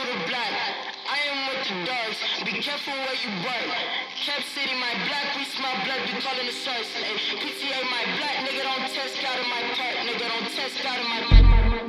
for the black. I am with the dogs. Be careful where you bark. Cap City, my black. We smell blood. We callin' the source. Ay, PTA, my black. Nigga don't test out of my part. Nigga don't test out of my part.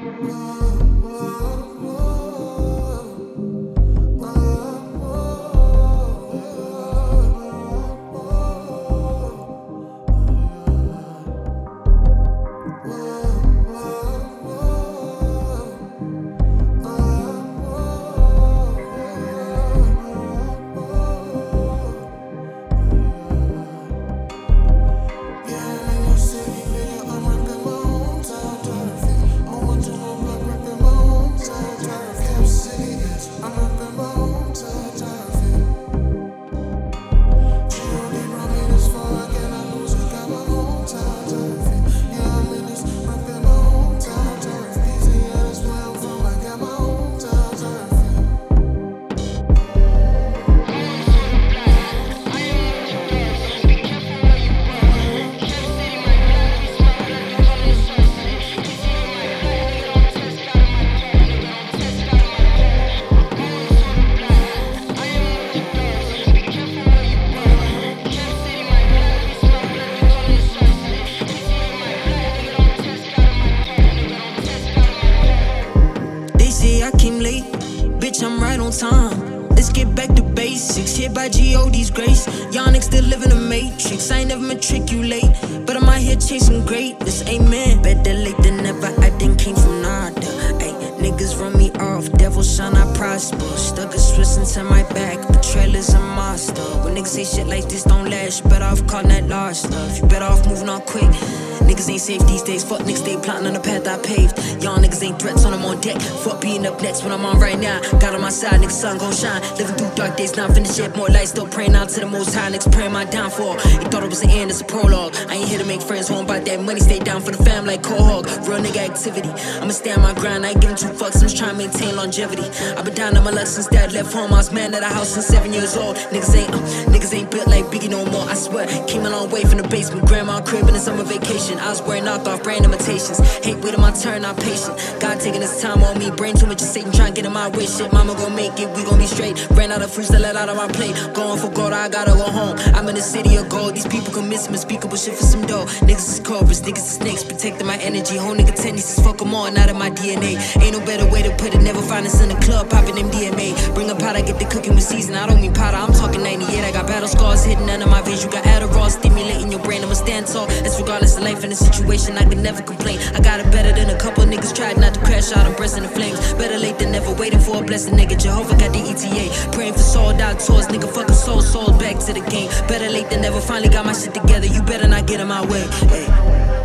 Bitch, I'm right on time. Let's get back to basics. Hit by G.O.D.'s grace. Y'all niggas still live in the matrix. I ain't never matriculate, but I'm out here chasing greatness. Amen. Better late than never. I didn't came from nada. Ay, niggas run me off. Devil shine, I prosper. Stuck a Swiss into my back. Betrayal is a monster. When niggas say shit like this don't last, you better off calling that lost love. You better off moving on quick. Niggas ain't safe these days. Fuck niggas, stay plotting on the path I paved. Y'all niggas ain't threats when I'm on deck. Fuck being up next when I'm on right now. Got on my side, niggas sun gon' shine. Living through dark days, now I'm finished yet. More light, still praying out to the most high. Niggas praying my downfall. They thought it was the end, it's a prologue. I ain't here to make friends, home about that money. Stay down for the fam like Cohog. Real nigga activity. I'ma stand my grind, I ain't giving two fucks. I'm just trying to maintain longevity. I've been down on my luck since dad left home. I was man at a house since 7 years old. Niggas ain't built like Biggie no more, I swear. Came a long way from the basement. Grandma crib in the summer vacation. I was wearing knockoff brand imitations. Hate waiting my turn, I'm patient. God taking his time on me. Brain too much of Satan trying to get in my way. Shit, mama gon' make it, we gon' be straight. Ran out of fruits to let out of my plate. Going for gold, I gotta go home. I'm in the city of gold. These people can miss some unspeakable shit for some dough. Niggas is cobras, niggas is snakes. Protecting my energy. Whole nigga tendencies, fuck them all, not in my DNA. Ain't no better way to put it. Never find us in the club, popping MDMA. Bring a pot, I get the cooking with season. I don't mean powder, I'm talking 98. I got battle scars hidden under my veins. You got Adderall stimulating your brain. I'ma stand tall. That's regardless of life and the situation. I can never complain. I got it better than a couple niggas tried not to crash out. I'm breasting the flames. Better late than never. Waiting for a blessing, nigga. Jehovah got the ETA. Praying for sold out tours, nigga. Fucking sold back to the game. Better late than never. Finally got my shit together. You better not get in my way. Hey.